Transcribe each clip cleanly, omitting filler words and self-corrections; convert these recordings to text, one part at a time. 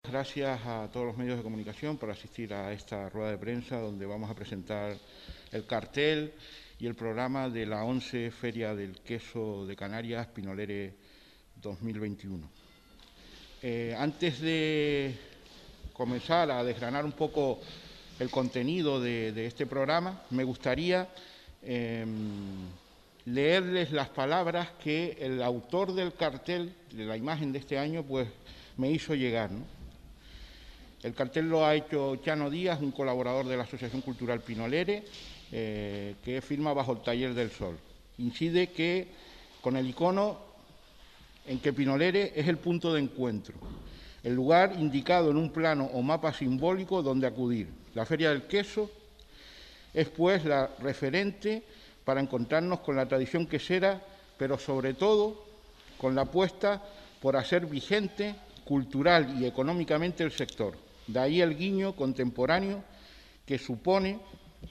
Gracias a todos los medios de comunicación por asistir a esta rueda de prensa donde vamos a presentar el cartel y el programa de la 11 Feria del Queso de Canarias Pinolere 2021. Antes de comenzar a desgranar un poco el contenido de este programa, me gustaría leerles las palabras que el autor del cartel, de la imagen de este año, pues me hizo llegar, ¿no? El cartel lo ha hecho Chano Díaz, un colaborador de la Asociación Cultural Pinolere, que firma bajo el Taller del Sol. Incide que con el icono en que Pinolere es el punto de encuentro, el lugar indicado en un plano o mapa simbólico donde acudir. La Feria del Queso es, pues, la referente para encontrarnos con la tradición quesera, pero sobre todo con la apuesta por hacer vigente cultural y económicamente el sector. De ahí el guiño contemporáneo que supone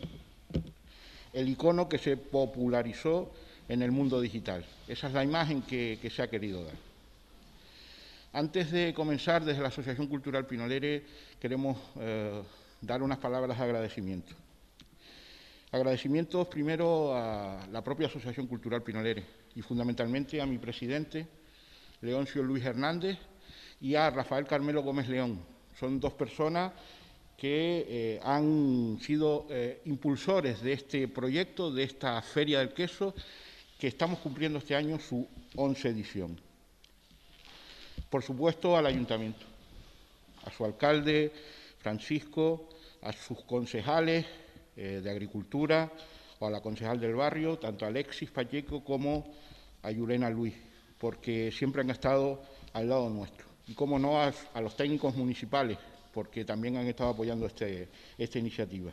el icono que se popularizó en el mundo digital. Esa es la imagen que se ha querido dar. Antes de comenzar, desde la Asociación Cultural Pinolere queremos dar unas palabras de agradecimiento. Agradecimientos primero a la propia Asociación Cultural Pinolere y fundamentalmente a mi presidente, Leoncio Luis Hernández, y a Rafael Carmelo Gómez León. Son dos personas que han sido impulsores de este proyecto, de esta Feria del Queso, que estamos cumpliendo este año su 11 edición. Por supuesto, al Ayuntamiento, a su alcalde, Francisco, a sus concejales de Agricultura, o a la concejal del barrio, tanto a Alexis Pacheco como a Yurena Luis, porque siempre han estado al lado nuestro. Y, como no, a los técnicos municipales, porque también han estado apoyando esta iniciativa.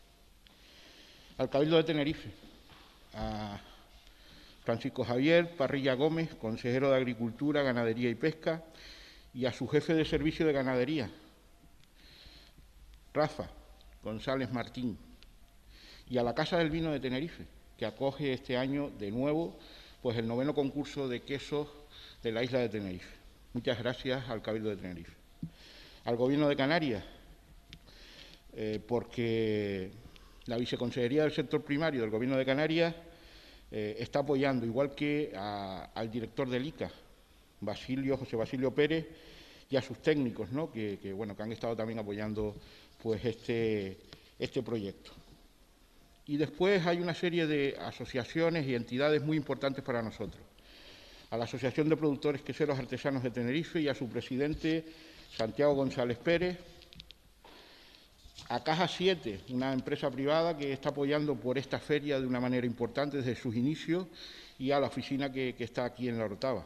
Al Cabildo de Tenerife, a Francisco Javier Parrilla Gómez, consejero de Agricultura, Ganadería y Pesca, y a su jefe de servicio de ganadería, Rafa González Martín, y a la Casa del Vino de Tenerife, que acoge este año de nuevo pues el 9º concurso de quesos de la isla de Tenerife. Muchas gracias al Cabildo de Tenerife. Al Gobierno de Canarias, porque la Viceconsejería del Sector Primario del Gobierno de Canarias está apoyando, igual que al director del ICA, José Basilio Pérez, y a sus técnicos, ¿no? que han estado también apoyando pues, este proyecto. Y después hay una serie de asociaciones y entidades muy importantes para nosotros. A la Asociación de Productores Queseros Artesanos de Tenerife y a su presidente, Santiago González Pérez. A Caja 7, una empresa privada que está apoyando por esta feria de una manera importante desde sus inicios, y a la oficina que está aquí en La Orotava.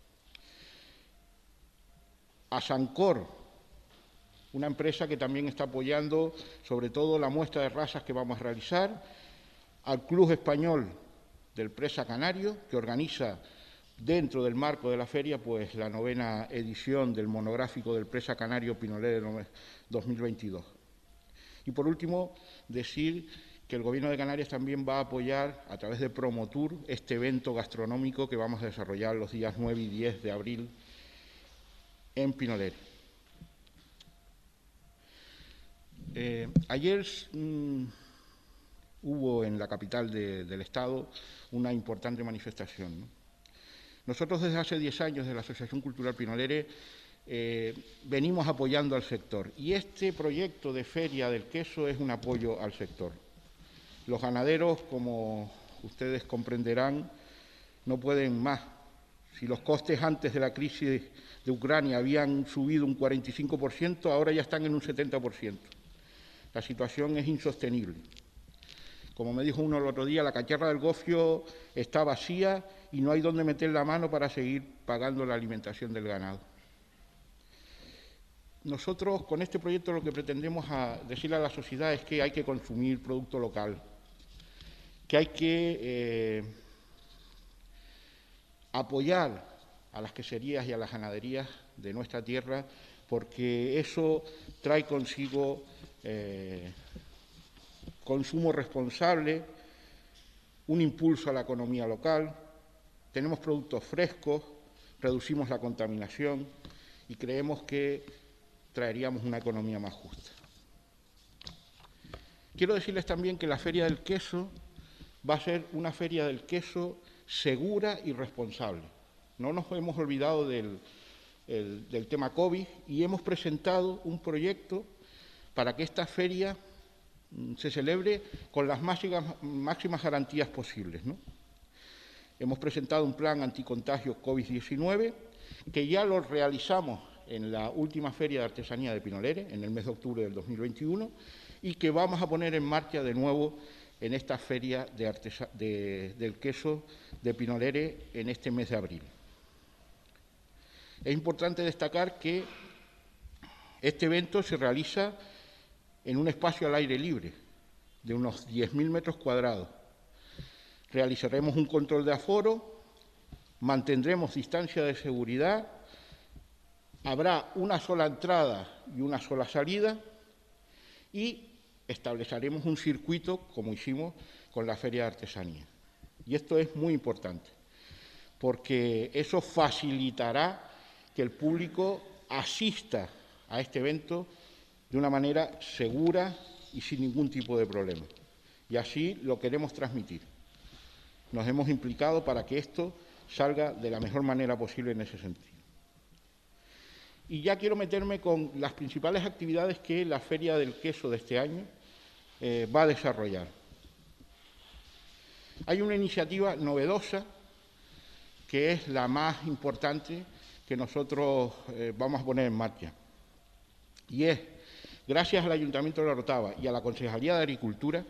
A Sancor, una empresa que también está apoyando sobre todo la muestra de razas que vamos a realizar. Al Club Español del Presa Canario, que organiza dentro del marco de la feria pues la 9ª edición del monográfico del Presa Canario Pinolere 2022. Y por último, decir que el Gobierno de Canarias también va a apoyar a través de Promotur este evento gastronómico que vamos a desarrollar los días 9 y 10 de abril en Pinolere. Ayer hubo en la capital del Estado una importante manifestación, ¿no? Nosotros desde hace 10 años, desde la Asociación Cultural Pinolere, venimos apoyando al sector, y este proyecto de Feria del Queso es un apoyo al sector. Los ganaderos, como ustedes comprenderán, no pueden más. Si los costes antes de la crisis de Ucrania habían subido un 45%, ahora ya están en un 70%. La situación es insostenible. Como me dijo uno el otro día, la cacharra del gofio está vacía y no hay dónde meter la mano para seguir pagando la alimentación del ganado. Nosotros, con este proyecto, lo que pretendemos decirle a la sociedad es que hay que consumir producto local, que hay que apoyar a las queserías y a las ganaderías de nuestra tierra, porque eso trae consigo consumo responsable, un impulso a la economía local, tenemos productos frescos, reducimos la contaminación y creemos que traeríamos una economía más justa. Quiero decirles también que la Feria del Queso va a ser una feria del queso segura y responsable. No nos hemos olvidado del tema COVID y hemos presentado un proyecto para que esta feria se celebre con las máximas garantías posibles, ¿no? Hemos presentado un plan anticontagio COVID-19 que ya lo realizamos en la última Feria de Artesanía de Pinolere, en el mes de octubre del 2021, y que vamos a poner en marcha de nuevo en esta Feria del Queso de Pinolere en este mes de abril. Es importante destacar que este evento se realiza en un espacio al aire libre de unos 10.000 metros cuadrados. Realizaremos un control de aforo, mantendremos distancia de seguridad, habrá una sola entrada y una sola salida y estableceremos un circuito como hicimos con la Feria de Artesanía. Y esto es muy importante, porque eso facilitará que el público asista a este evento de una manera segura y sin ningún tipo de problema. Y así lo queremos transmitir. Nos hemos implicado para que esto salga de la mejor manera posible en ese sentido. Y ya quiero meterme con las principales actividades que la Feria del Queso de este año va a desarrollar. Hay una iniciativa novedosa que es la más importante que nosotros vamos a poner en marcha. Y es, gracias al Ayuntamiento de La Orotava y a la Concejalía de Agricultura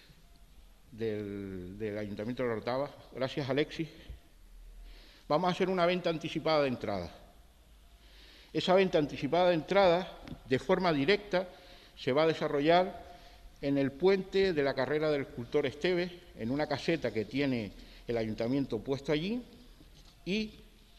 del Ayuntamiento de La Orotava, gracias a Alexis, vamos a hacer una venta anticipada de entradas. Esa venta anticipada de entradas, de forma directa, se va a desarrollar en el puente de la carrera del escultor Esteves, en una caseta que tiene el Ayuntamiento puesto allí, y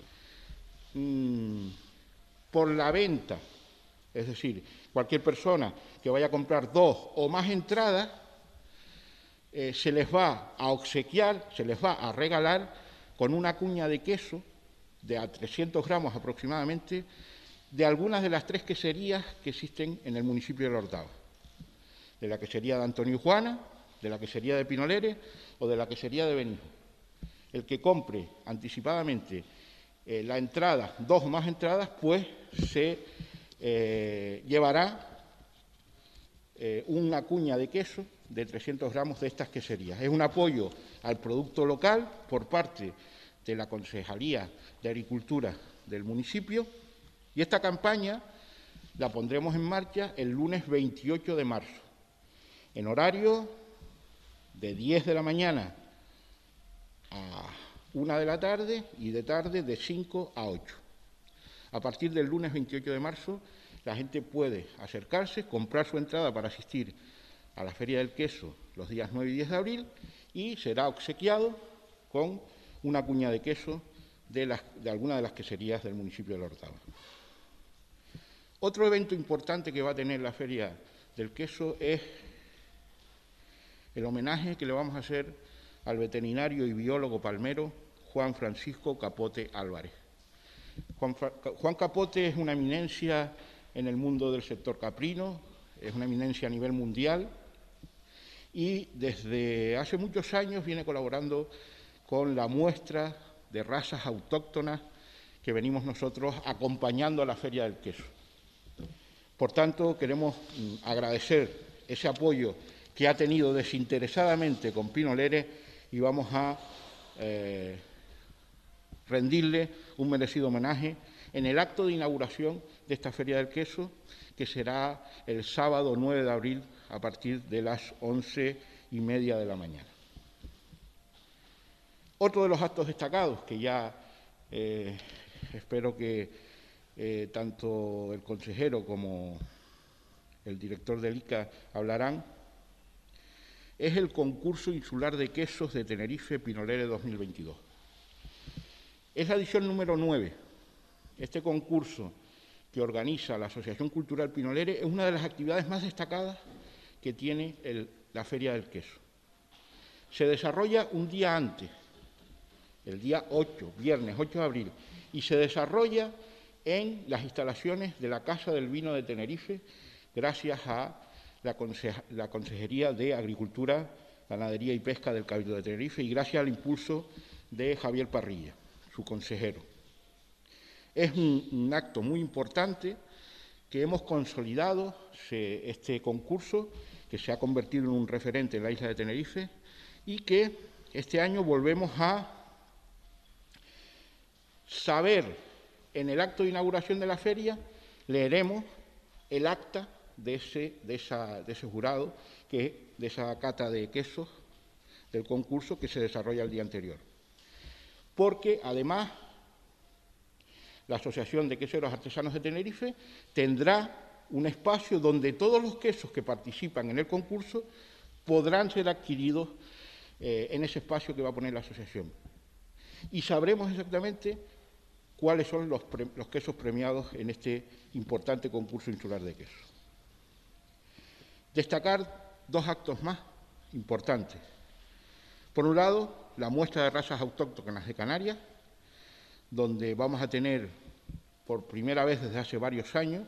por la venta, es decir, cualquier persona que vaya a comprar 2 o más entradas, se les va a obsequiar, se les va a regalar con una cuña de queso de a 300 gramos aproximadamente, de algunas de las 3 queserías que existen en el municipio de La Orotava, de la quesería de Antonio y Juana, de la quesería de Pinolere o de la quesería de Benijo. El que compre anticipadamente la entrada, 2 o más entradas, pues se llevará una cuña de queso de 300 gramos de estas queserías. Es un apoyo al producto local por parte de la Concejalía de Agricultura del municipio y esta campaña la pondremos en marcha el lunes 28 de marzo, en horario de 10 de la mañana a 1 de la tarde y de tarde de 5 a 8. A partir del lunes 28 de marzo, la gente puede acercarse, comprar su entrada para asistir a la Feria del Queso los días 9 y 10 de abril y será obsequiado con una cuña de queso de alguna de las queserías del municipio de La Orotava. Otro evento importante que va a tener la Feria del Queso es el homenaje que le vamos a hacer al veterinario y biólogo palmero Juan Francisco Capote Álvarez. Juan Capote es una eminencia en el mundo del sector caprino, es una eminencia a nivel mundial y desde hace muchos años viene colaborando con la muestra de razas autóctonas que venimos nosotros acompañando a la Feria del Queso. Por tanto, queremos agradecer ese apoyo que ha tenido desinteresadamente con Pinolere y vamos a rendirle un merecido homenaje en el acto de inauguración de esta Feria del Queso, que será el sábado 9 de abril a partir de las 11:30 de la mañana. Otro de los actos destacados que ya espero que tanto el consejero como el director del ICA hablarán, es el concurso insular de quesos de Tenerife Pinolere 2022. Es la edición número 9. Este concurso que organiza la Asociación Cultural Pinolere es una de las actividades más destacadas que tiene la Feria del Queso. Se desarrolla un día antes, el día 8, viernes 8 de abril, y se desarrolla en las instalaciones de la Casa del Vino de Tenerife, gracias a la Consejería de Agricultura, Ganadería y Pesca del Cabildo de Tenerife y gracias al impulso de Javier Parrilla, su consejero. Es un acto muy importante que hemos consolidado este concurso, que se ha convertido en un referente en la isla de Tenerife y que este año volvemos a saber. En el acto de inauguración de la feria leeremos el acta de ese jurado, de esa cata de quesos del concurso que se desarrolla el día anterior. Porque, además, la Asociación de Queseros Artesanos de Tenerife tendrá un espacio donde todos los quesos que participan en el concurso podrán ser adquiridos en ese espacio que va a poner la asociación. Y sabremos exactamente cuáles son los quesos premiados en este importante concurso insular de quesos. Destacar dos actos más importantes. Por un lado, la muestra de razas autóctonas de Canarias, donde vamos a tener por primera vez desde hace varios años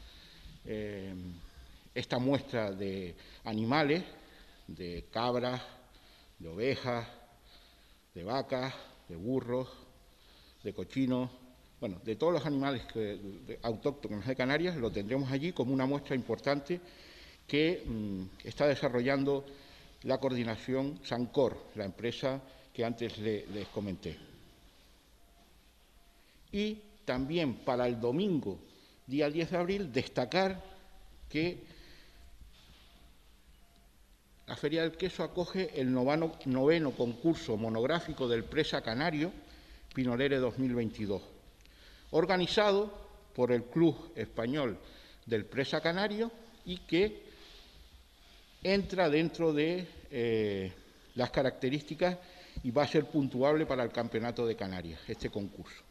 esta muestra de animales, de cabras, de ovejas, de vacas, de burros, de cochinos, bueno, de todos los animales autóctonos de Canarias, lo tendremos allí como una muestra importante que está desarrollando la coordinación Sancor, la empresa que antes les comenté. Y también para el domingo, día 10 de abril, destacar que la Feria del Queso acoge el noveno concurso monográfico del Presa Canario, Pinolere 2022, organizado por el Club Español del Presa Canario y que entra dentro de las características y va a ser puntuable para el Campeonato de Canarias, este concurso.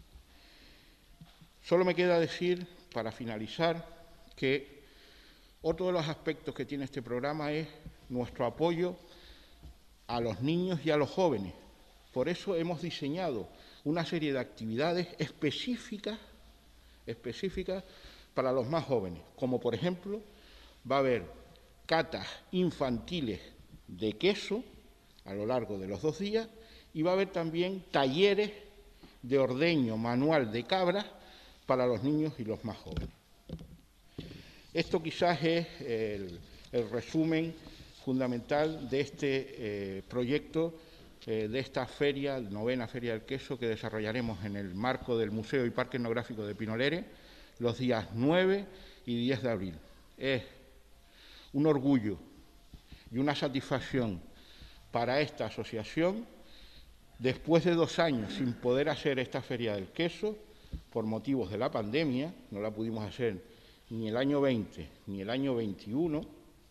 Solo me queda decir, para finalizar, que otro de los aspectos que tiene este programa es nuestro apoyo a los niños y a los jóvenes. Por eso hemos diseñado una serie de actividades específicas para los más jóvenes, como por ejemplo va a haber catas infantiles de queso a lo largo de los 2 días y va a haber también talleres de ordeño manual de cabras para los niños y los más jóvenes. Esto quizás es el resumen fundamental de este proyecto, de esta feria, novena Feria del Queso, que desarrollaremos en el marco del Museo y Parque Etnográfico de Pinolere los días 9 y 10 de abril. Es un orgullo y una satisfacción para esta asociación, después de 2 años sin poder hacer esta Feria del Queso, por motivos de la pandemia, no la pudimos hacer ni el año 20 ni el año 21,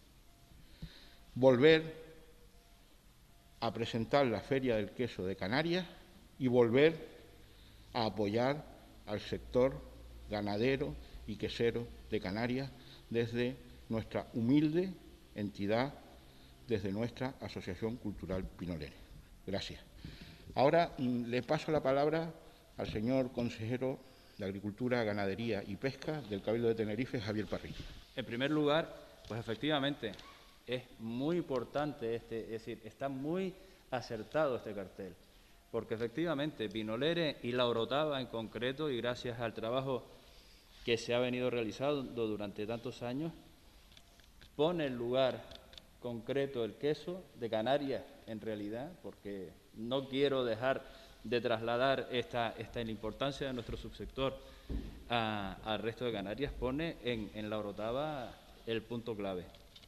volver a presentar la Feria del Queso de Canarias y volver a apoyar al sector ganadero y quesero de Canarias desde nuestra humilde entidad, desde nuestra Asociación Cultural Pinolere. Gracias. Ahora le paso la palabra al señor consejero de Agricultura, Ganadería y Pesca del Cabildo de Tenerife, Javier Parrilla. En primer lugar, pues efectivamente, es muy importante, es decir, está muy acertado este cartel, porque efectivamente Pinolere y La Orotava en concreto, y gracias al trabajo que se ha venido realizando durante tantos años, pone el lugar concreto el queso de Canarias en realidad, porque no quiero dejar de trasladar la importancia de nuestro subsector al resto de Canarias, pone en La Orotava el punto clave.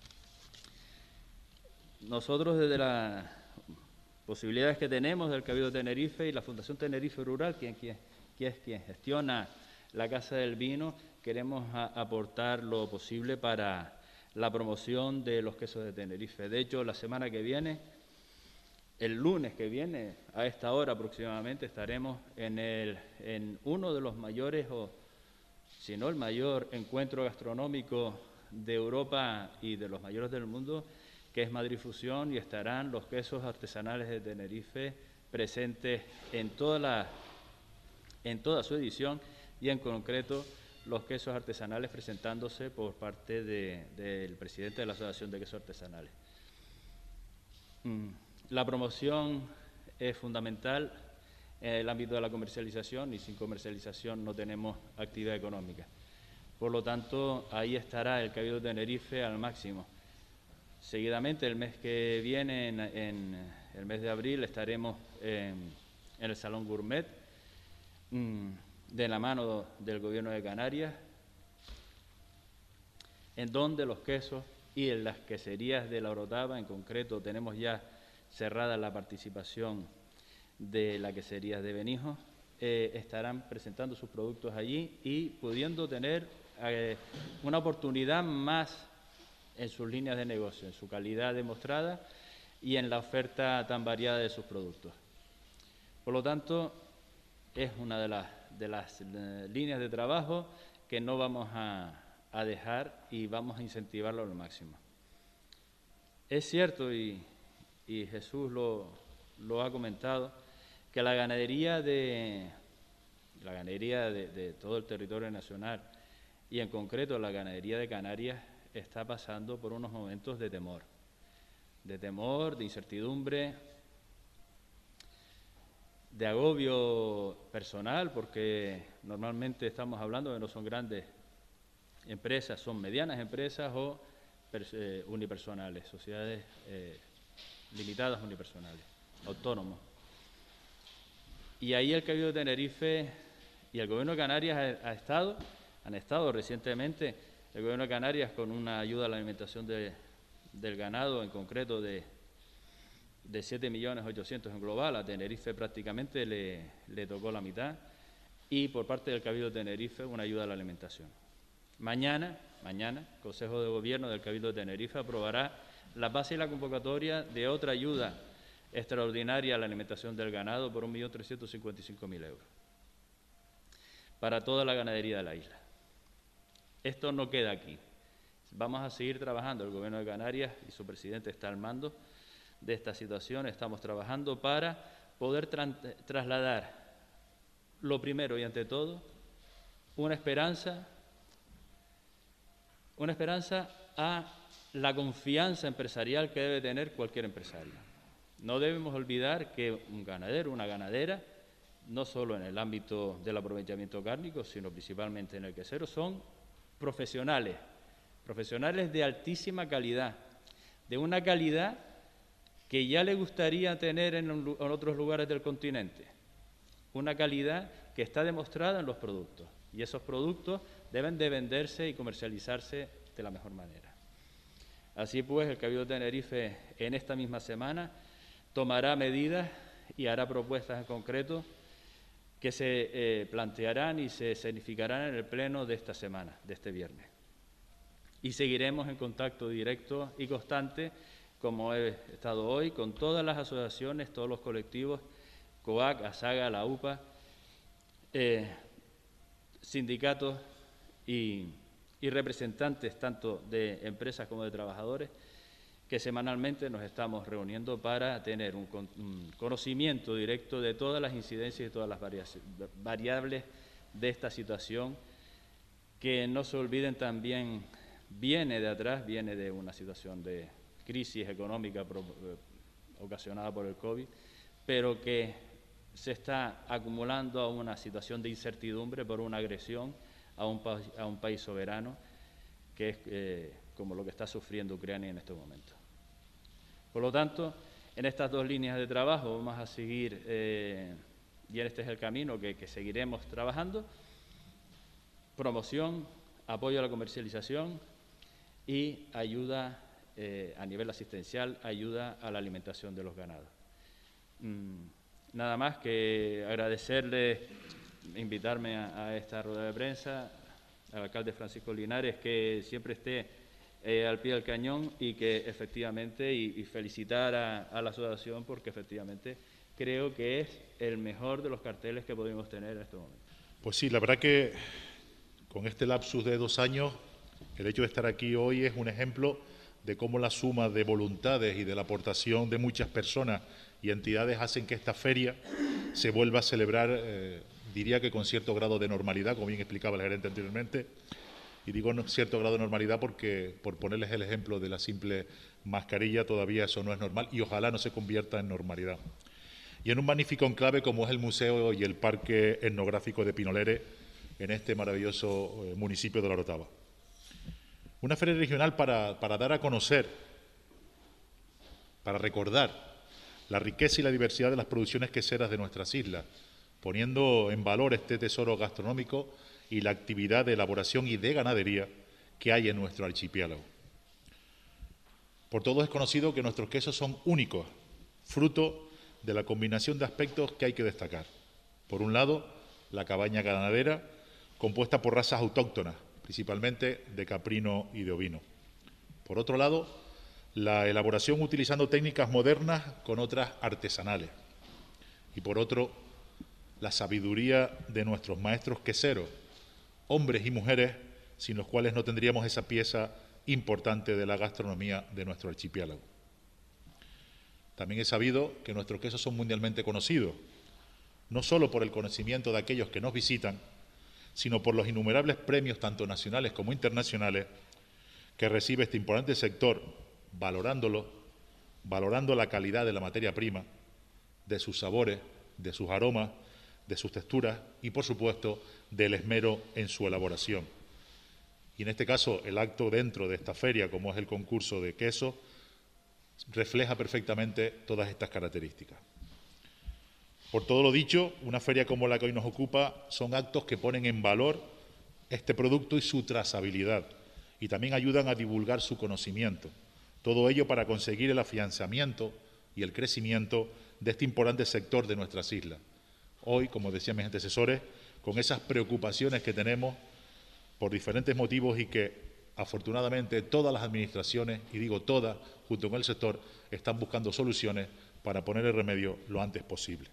Nosotros, desde las posibilidades que tenemos del Cabildo de Tenerife y la Fundación Tenerife Rural, que es quien gestiona la Casa del Vino, queremos aportar lo posible para la promoción de los quesos de Tenerife. De hecho, la semana que viene, el lunes que viene, a esta hora aproximadamente, estaremos en uno de los mayores, o si no el mayor, encuentro gastronómico de Europa y de los mayores del mundo, que es Madrid Fusión, y estarán los quesos artesanales de Tenerife presentes en toda su edición, y en concreto los quesos artesanales presentándose por parte del presidente de la Asociación de Quesos Artesanales. La promoción es fundamental en el ámbito de la comercialización y sin comercialización no tenemos actividad económica. Por lo tanto, ahí estará el Cabildo de Tenerife al máximo. Seguidamente, el mes que viene, en el mes de abril, estaremos en el Salón Gourmet, de la mano del Gobierno de Canarias, en donde los quesos y en las queserías de La Orotava, en concreto, tenemos ya cerrada la participación de la quesería de Benijo, estarán presentando sus productos allí y pudiendo tener una oportunidad más en sus líneas de negocio, en su calidad demostrada y en la oferta tan variada de sus productos. Por lo tanto, es una de las líneas de trabajo que no vamos a dejar y vamos a incentivarlo al máximo. Es cierto, y Jesús lo ha comentado, que la ganadería de todo el territorio nacional y en concreto la ganadería de Canarias está pasando por unos momentos de temor, de incertidumbre, de agobio personal, porque normalmente estamos hablando de no son grandes empresas, son medianas empresas o unipersonales, sociedades limitadas unipersonales, autónomos. Y ahí el Cabildo de Tenerife y el Gobierno de Canarias han estado recientemente, el Gobierno de Canarias con una ayuda a la alimentación del ganado, en concreto de 7.800.000 en global. A Tenerife prácticamente le tocó la mitad, y por parte del Cabildo de Tenerife una ayuda a la alimentación. Mañana, Consejo de Gobierno del Cabildo de Tenerife aprobará la base y la convocatoria de otra ayuda extraordinaria a la alimentación del ganado por 1.355.000 euros para toda la ganadería de la isla. Esto no queda aquí. Vamos a seguir trabajando. El Gobierno de Canarias y su presidente está al mando de esta situación. Estamos trabajando para poder trasladar, lo primero y ante todo, una esperanza a la confianza empresarial que debe tener cualquier empresario. No debemos olvidar que un ganadero, una ganadera, no solo en el ámbito del aprovechamiento cárnico, sino principalmente en el quesero, son profesionales de altísima calidad, de una calidad que ya le gustaría tener en otros lugares del continente, una calidad que está demostrada en los productos, y esos productos deben de venderse y comercializarse de la mejor manera. Así pues, el Cabildo de Tenerife en esta misma semana tomará medidas y hará propuestas en concreto que se plantearán y se escenificarán en el pleno de esta semana, de este viernes. Y seguiremos en contacto directo y constante, como he estado hoy, con todas las asociaciones, todos los colectivos, COAC, ASAGA, la UPA, sindicatos y representantes tanto de empresas como de trabajadores, que semanalmente nos estamos reuniendo para tener un conocimiento directo de todas las incidencias y todas las variables de esta situación, que no se olviden también viene de atrás, viene de una situación de crisis económica ocasionada por el COVID, pero que se está acumulando a una situación de incertidumbre por una agresión a un país soberano, que es como lo que está sufriendo Ucrania en este momento. Por lo tanto, en estas dos líneas de trabajo vamos a seguir, y este es el camino que seguiremos trabajando: promoción, apoyo a la comercialización y ayuda a nivel asistencial, ayuda a la alimentación de los ganados. Nada más que agradecerle, invitarme a esta rueda de prensa, al alcalde Francisco Linares, que siempre esté al pie del cañón, y que efectivamente, y felicitar a la asociación, porque efectivamente creo que es el mejor de los carteles que podemos tener en este momento. Pues sí, la verdad que con este lapsus de 2 años, el hecho de estar aquí hoy es un ejemplo de cómo la suma de voluntades y de la aportación de muchas personas y entidades hacen que esta feria se vuelva a celebrar diría que con cierto grado de normalidad, como bien explicaba el gerente anteriormente, y digo cierto grado de normalidad porque, por ponerles el ejemplo de la simple mascarilla, todavía eso no es normal y ojalá no se convierta en normalidad. Y en un magnífico enclave como es el Museo y el Parque Etnográfico de Pinolere, en este maravilloso municipio de La Orotava. Una feria regional para dar a conocer, para recordar la riqueza y la diversidad de las producciones queseras de nuestras islas, poniendo en valor este tesoro gastronómico y la actividad de elaboración y de ganadería que hay en nuestro archipiélago. Por todos es conocido que nuestros quesos son únicos, fruto de la combinación de aspectos que hay que destacar. Por un lado, la cabaña ganadera, compuesta por razas autóctonas, principalmente de caprino y de ovino. Por otro lado, la elaboración utilizando técnicas modernas con otras artesanales. Y por otro, la sabiduría de nuestros maestros queseros, hombres y mujeres, sin los cuales no tendríamos esa pieza importante de la gastronomía de nuestro archipiélago. También he sabido que nuestros quesos son mundialmente conocidos, no solo por el conocimiento de aquellos que nos visitan, sino por los innumerables premios, tanto nacionales como internacionales, que recibe este importante sector, valorando la calidad de la materia prima, de sus sabores, de sus aromas, de sus texturas y, por supuesto, del esmero en su elaboración. Y en este caso, el acto dentro de esta feria, como es el concurso de queso, refleja perfectamente todas estas características. Por todo lo dicho, una feria como la que hoy nos ocupa son actos que ponen en valor este producto y su trazabilidad y también ayudan a divulgar su conocimiento. Todo ello para conseguir el afianzamiento y el crecimiento de este importante sector de nuestras islas. Hoy, como decían mis antecesores, con esas preocupaciones que tenemos por diferentes motivos y que afortunadamente todas las administraciones, y digo todas, junto con el sector, están buscando soluciones para poner el remedio lo antes posible.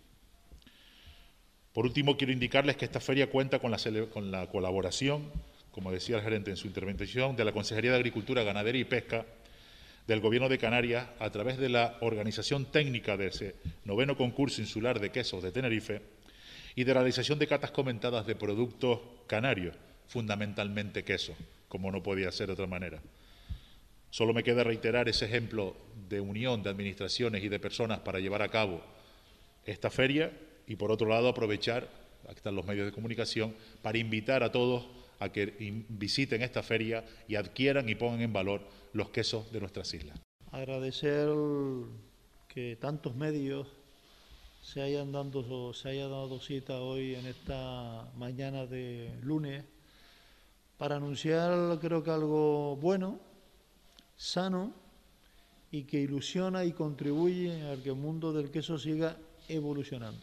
Por último, quiero indicarles que esta feria cuenta con la colaboración, como decía el gerente en su intervención, de la Consejería de Agricultura, Ganadería y Pesca del Gobierno de Canarias a través de la organización técnica de ese 9º concurso insular de quesos de Tenerife y de la realización de catas comentadas de productos canarios, fundamentalmente queso, como no podía ser de otra manera. Solo me queda reiterar ese ejemplo de unión de administraciones y de personas para llevar a cabo esta feria y, por otro lado, aprovechar, aquí están los medios de comunicación, para invitar a todos a que visiten esta feria y adquieran y pongan en valor los quesos de nuestras islas. Agradecer que tantos medios se hayan dado cita hoy en esta mañana de lunes para anunciar, creo que algo bueno, sano y que ilusiona y contribuye a que el mundo del queso siga evolucionando.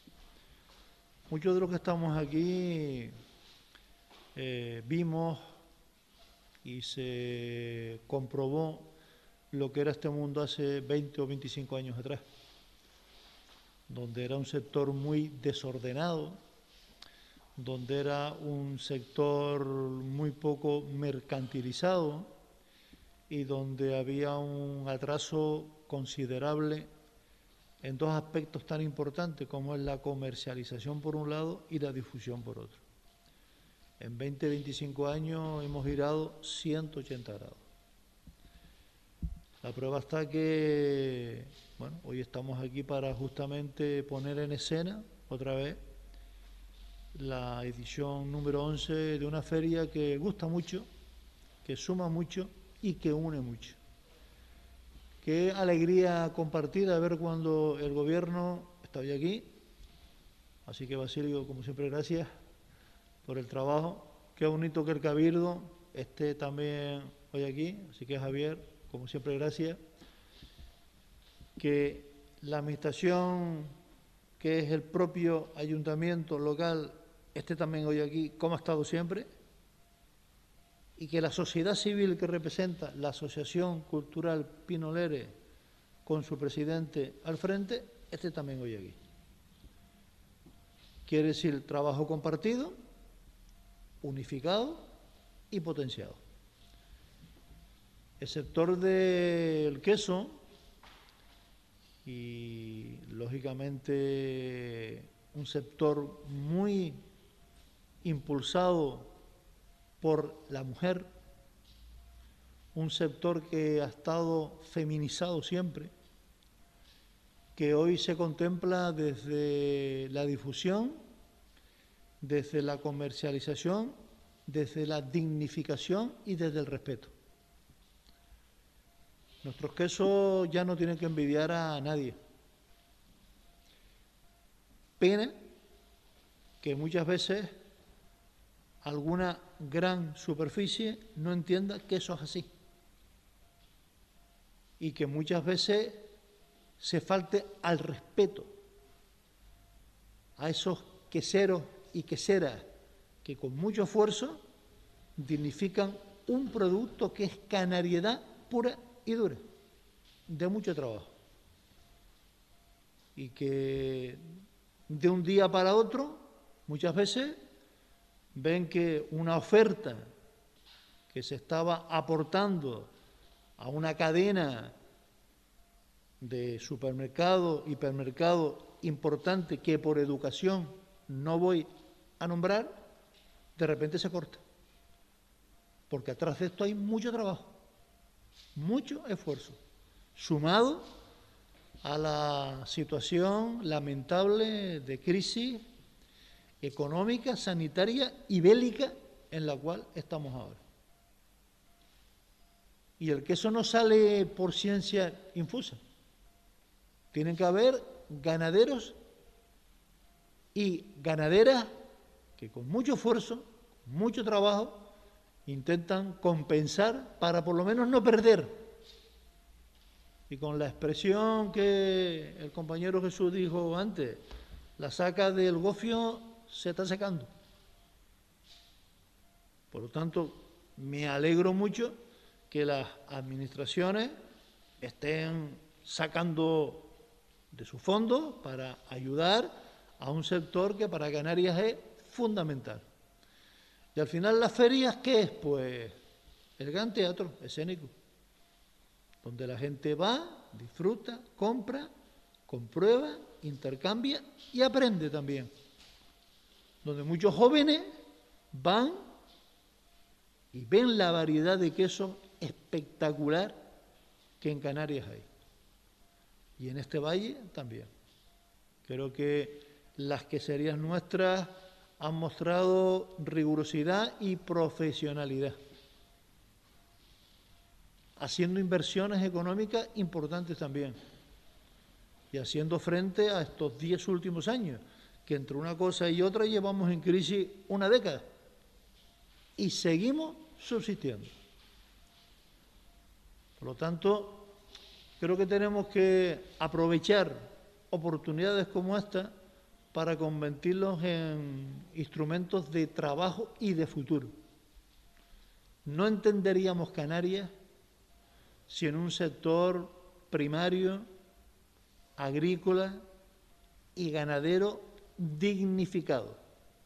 Muchos de los que estamos aquí vimos y se comprobó lo que era este mundo hace 20 o 25 años atrás, donde era un sector muy desordenado, donde era un sector muy poco mercantilizado y donde había un atraso considerable en dos aspectos tan importantes como es la comercialización por un lado y la difusión por otro. En 20, 25 años hemos girado 180 grados. La prueba está que, bueno, hoy estamos aquí para justamente poner en escena otra vez la edición número 11 de una feria que gusta mucho, que suma mucho y que une mucho. Qué alegría compartida ver cuando el gobierno está hoy aquí. Así que, Basilio, como siempre, gracias por el trabajo. Qué bonito que el Cabildo esté también hoy aquí. Así que, Javier, como siempre, gracias. Que la administración, que es el propio ayuntamiento local, esté también hoy aquí, como ha estado siempre. Y que la sociedad civil que representa la Asociación Cultural Pinolere, con su presidente al frente, esté también hoy aquí. Quiere decir trabajo compartido, unificado y potenciado. El sector del queso y, lógicamente, un sector muy impulsado por la mujer, un sector que ha estado feminizado siempre, que hoy se contempla desde la difusión, desde la comercialización, desde la dignificación y desde el respeto. Nuestros quesos ya no tienen que envidiar a nadie. Pena que muchas veces alguna gran superficie no entienda que eso es así y que muchas veces se falte al respeto a esos queseros y queseras que con mucho esfuerzo dignifican un producto que es canariedad pura y dura, de mucho trabajo, y que de un día para otro muchas veces ven que una oferta que se estaba aportando a una cadena de supermercado, hipermercado importante que por educación no voy a nombrar, de repente se corta. Porque atrás de esto hay mucho trabajo, mucho esfuerzo, sumado a la situación lamentable de crisis económica, sanitaria y bélica en la cual estamos ahora. Y el queso no sale por ciencia infusa. Tienen que haber ganaderos y ganaderas que con mucho esfuerzo, mucho trabajo, intentan compensar para por lo menos no perder. Y con la expresión que el compañero Jesús dijo antes, la saca del gofio se está secando. Por lo tanto, me alegro mucho que las administraciones estén sacando de sus fondos para ayudar a un sector que para Canarias es fundamental. Y al final las ferias, ¿qué es? Pues el gran teatro escénico, donde la gente va, disfruta, compra, comprueba, intercambia y aprende también. Donde muchos jóvenes van y ven la variedad de quesos espectacular que en Canarias hay. Y en este valle también. Creo que las queserías nuestras han mostrado rigurosidad y profesionalidad, haciendo inversiones económicas importantes también y haciendo frente a estos 10 últimos años, que entre una cosa y otra llevamos en crisis una década y seguimos subsistiendo. Por lo tanto, creo que tenemos que aprovechar oportunidades como esta para convertirlos en instrumentos de trabajo y de futuro. No entenderíamos Canarias si en un sector primario, agrícola y ganadero dignificado.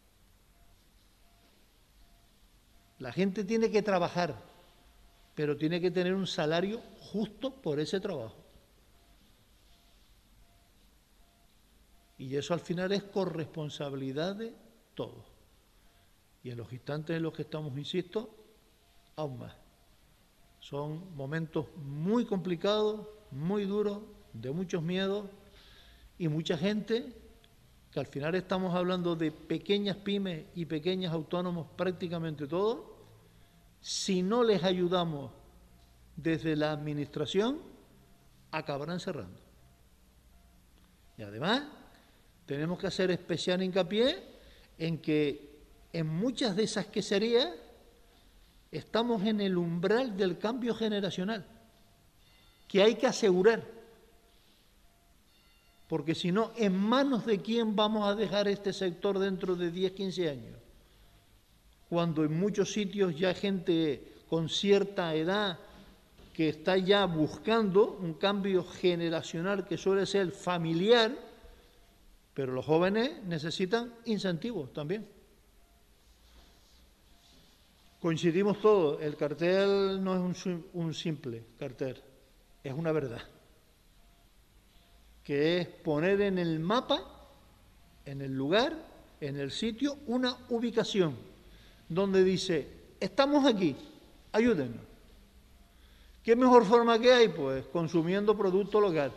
La gente tiene que trabajar, pero tiene que tener un salario justo por ese trabajo. Y eso al final es corresponsabilidad de todos. Y en los instantes en los que estamos, insisto, aún más. Son momentos muy complicados, muy duros, de muchos miedos y mucha gente que al final estamos hablando de pequeñas pymes y pequeños autónomos, prácticamente todos. Si no les ayudamos desde la administración, acabarán cerrando. Y además, tenemos que hacer especial hincapié en que en muchas de esas queserías estamos en el umbral del cambio generacional, que hay que asegurar, porque si no, ¿en manos de quién vamos a dejar este sector dentro de 10, 15 años? Cuando en muchos sitios ya hay gente con cierta edad que está ya buscando un cambio generacional que suele ser familiar, pero los jóvenes necesitan incentivos también. Coincidimos todos, el cartel no es un simple cartel, es una verdad, que es poner en el mapa en el lugar, en el sitio, una ubicación donde dice, estamos aquí, ayúdennos. ¿Qué mejor forma que hay? Pues consumiendo producto local,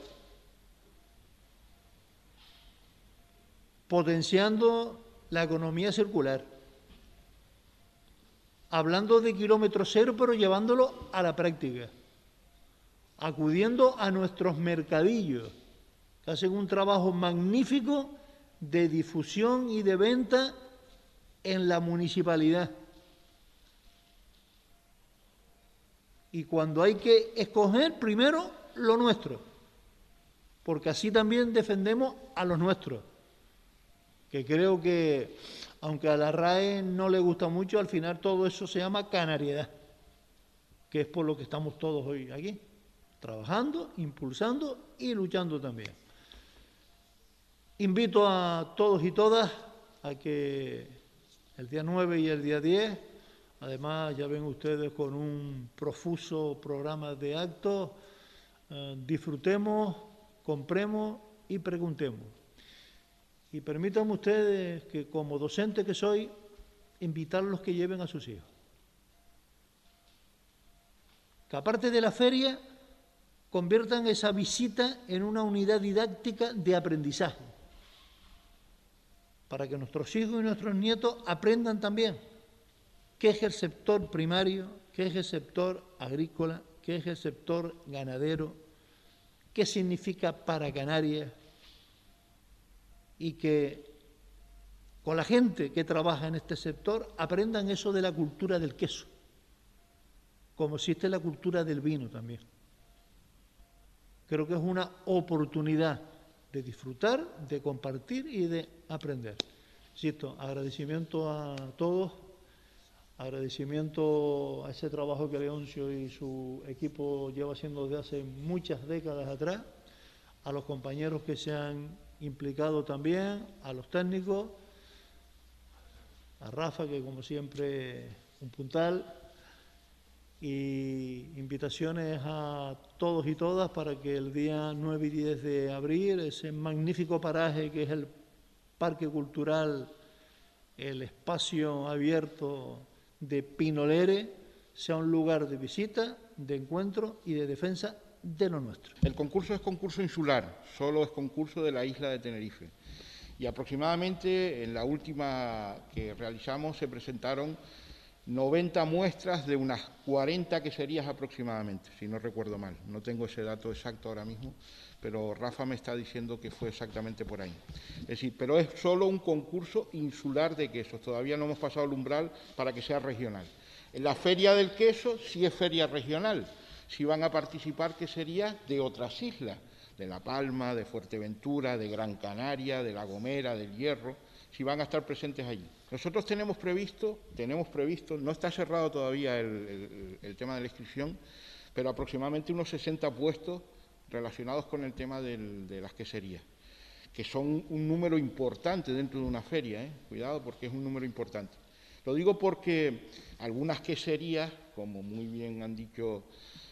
potenciando la economía circular, hablando de kilómetro cero, pero llevándolo a la práctica, acudiendo a nuestros mercadillos, que hacen un trabajo magnífico de difusión y de venta en la municipalidad. Y cuando hay que escoger, primero lo nuestro, porque así también defendemos a los nuestros, que creo que, aunque a la RAE no le gusta mucho, al final todo eso se llama canariedad, que es por lo que estamos todos hoy aquí, trabajando, impulsando y luchando también. Invito a todos y todas a que el día 9 y el día 10, además ya ven ustedes con un profuso programa de actos, disfrutemos, compremos y preguntemos. Y permítanme ustedes que, como docente que soy, invitarlos que lleven a sus hijos. Que aparte de la feria, conviertan esa visita en una unidad didáctica de aprendizaje, para que nuestros hijos y nuestros nietos aprendan también qué es el sector primario, qué es el sector agrícola, qué es el sector ganadero, qué significa para Canarias, y que con la gente que trabaja en este sector aprendan eso de la cultura del queso, como existe la cultura del vino también. Creo que es una oportunidad de disfrutar, de compartir y de aprender. Insisto, agradecimiento a todos, agradecimiento a ese trabajo que Leoncio y su equipo lleva haciendo desde hace muchas décadas atrás, a los compañeros que se han implicado también, a los técnicos, a Rafa, que como siempre un puntal, y invitaciones a todos y todas para que el día 9 y 10 de abril, ese magnífico paraje que es el Parque Cultural, el espacio abierto de Pinolere, sea un lugar de visita, de encuentro y de defensa de lo nuestro. El concurso es concurso insular, solo es concurso de la isla de Tenerife. Y aproximadamente en la última que realizamos se presentaron 90 muestras de unas 40 queserías aproximadamente, si no recuerdo mal. No tengo ese dato exacto ahora mismo, pero Rafa me está diciendo que fue exactamente por ahí. Es decir, pero es solo un concurso insular de quesos, todavía no hemos pasado el umbral para que sea regional. En la Feria del Queso sí es feria regional, sí van a participar queserías de otras islas, de La Palma, de Fuerteventura, de Gran Canaria, de La Gomera, del Hierro, sí van a estar presentes allí. Nosotros tenemos previsto, no está cerrado todavía el tema de la inscripción, pero aproximadamente unos 60 puestos relacionados con el tema de las queserías, que son un número importante dentro de una feria, cuidado porque es un número importante. Lo digo porque algunas queserías, como muy bien han dicho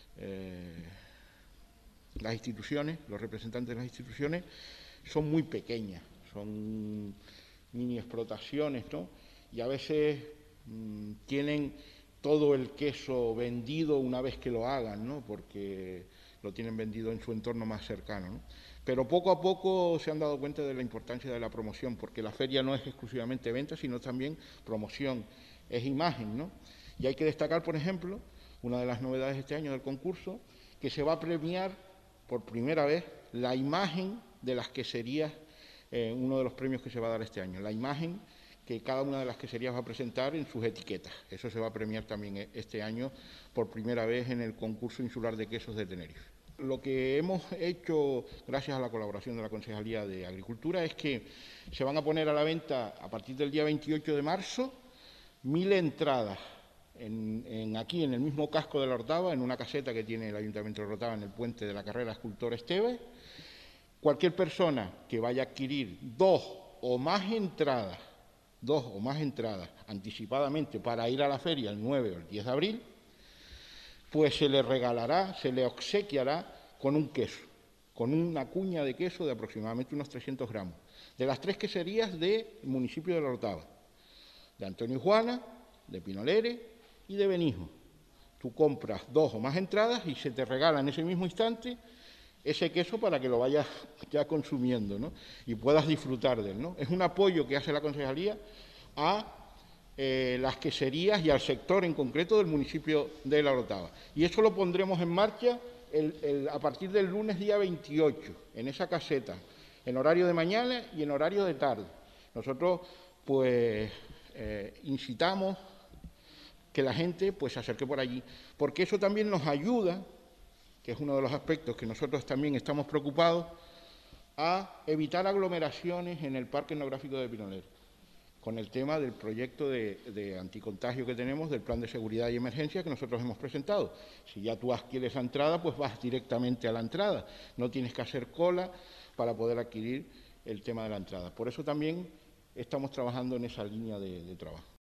las instituciones, los representantes de las instituciones, son muy pequeñas, son mini explotaciones, ¿no? Y a veces tienen todo el queso vendido una vez que lo hagan, ¿no? Porque lo tienen vendido en su entorno más cercano, ¿no? Pero poco a poco se han dado cuenta de la importancia de la promoción, porque la feria no es exclusivamente venta, sino también promoción, es imagen, ¿no? Y hay que destacar, por ejemplo, una de las novedades de este año del concurso, que se va a premiar por primera vez la imagen de las queserías, uno de los premios que se va a dar este año, la imagen que cada una de las queserías va a presentar en sus etiquetas. Eso se va a premiar también este año por primera vez en el concurso insular de quesos de Tenerife. Lo que hemos hecho, gracias a la colaboración de la Concejalía de Agricultura, es que se van a poner a la venta a partir del día 28 de marzo 1000 entradas aquí en el mismo casco de la Orotava, en una caseta que tiene el Ayuntamiento de Orotava en el puente de la carrera Escultor Esteves. Cualquier persona que vaya a adquirir dos o más entradas anticipadamente para ir a la feria el 9 o el 10 de abril, pues se le regalará, se le obsequiará con un queso, con una cuña de queso de aproximadamente unos 300 gramos. de las 3 queserías del municipio de La Orotava, de Antonio y Juana, de Pinolere y de Benijo. Tú compras 2 o más entradas y se te regala en ese mismo instante ese queso para que lo vayas ya consumiendo, ¿no? Y puedas disfrutar de él, ¿no? Es un apoyo que hace la concejalía a las queserías y al sector en concreto del municipio de La Orotava. Y eso lo pondremos en marcha a partir del lunes día 28, en esa caseta, en horario de mañana y en horario de tarde. Nosotros, pues, incitamos que la gente pues, se acerque por allí, porque eso también nos ayuda, que es uno de los aspectos que nosotros también estamos preocupados, a evitar aglomeraciones en el Parque Etnográfico de Pinolere, con el tema del proyecto de anticontagio que tenemos, del plan de seguridad y emergencia que nosotros hemos presentado. Si ya tú adquieres la entrada, pues vas directamente a la entrada, no tienes que hacer cola para poder adquirir el tema de la entrada. Por eso también estamos trabajando en esa línea de trabajo.